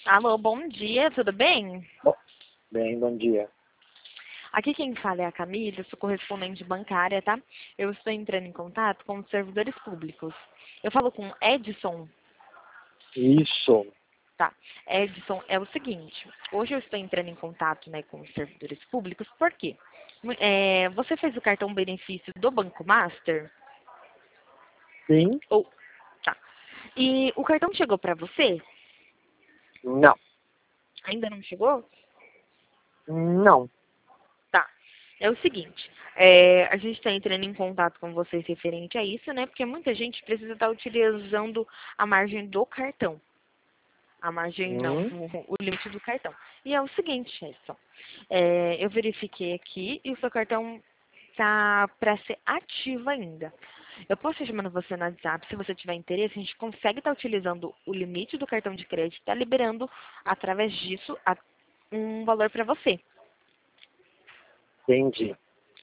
Alô, bom dia, tudo bem? Bom, bem, bom dia. Aqui quem fala é a Camila, eu sou correspondente bancária, tá? Eu estou entrando em contato com os servidores públicos. Eu falo com Edson, Isso, tá? Edson, é o seguinte, hoje eu estou entrando em contato, né, com os servidores públicos, por quê? Você fez o cartão benefício do Banco Master? sim, Ou, tá. E o cartão chegou para você? não, Ainda não chegou? não, Tá. É o seguinte, a gente está entrando em contato com vocês referente a isso, né? Porque muita gente precisa estar utilizando a margem do cartão. A margem não, hum, o limite do cartão. E é o seguinte, Edson, eu verifiquei aqui e o seu cartão tá para ser ativo ainda. Eu posso estar chamando você no WhatsApp, se você tiver interesse, a gente consegue estar utilizando o limite do cartão de crédito, tá liberando através disso um valor para você. entendi.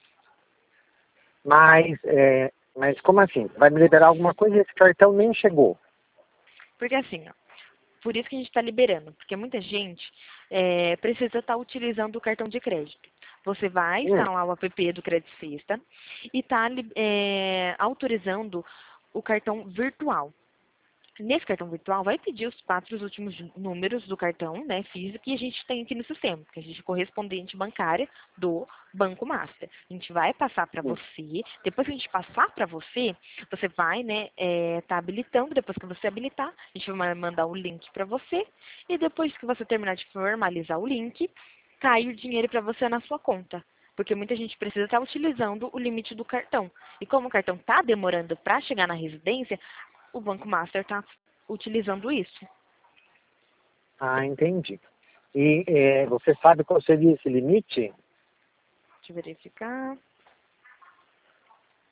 Mas como assim? Vai me liberar alguma coisa e esse cartão nem chegou? Porque assim, ó, por isso que a gente está liberando, porque muita gente precisa estar utilizando o cartão de crédito. Você vai Hum, instalar o app do Credit Sexta e está autorizando o cartão virtual. Nesse cartão virtual, vai pedir os 4 últimos números do cartão, né, físico, que a gente tem aqui no sistema, que a gente é correspondente bancária do Banco Master. A gente vai passar para hum. você, depois que a gente passar para você, você vai, né, tá habilitando, depois que você habilitar, a gente vai mandar o link para você, e depois que você terminar de formalizar o link, cai o dinheiro para você na sua conta. Porque muita gente precisa estar utilizando o limite do cartão. E como o cartão está demorando para chegar na residência, o Banco Master está utilizando isso. Ah, entendi. E você sabe qual seria esse limite? Deixa eu verificar.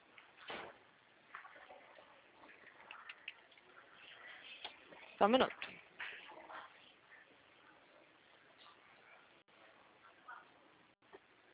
Só um minuto.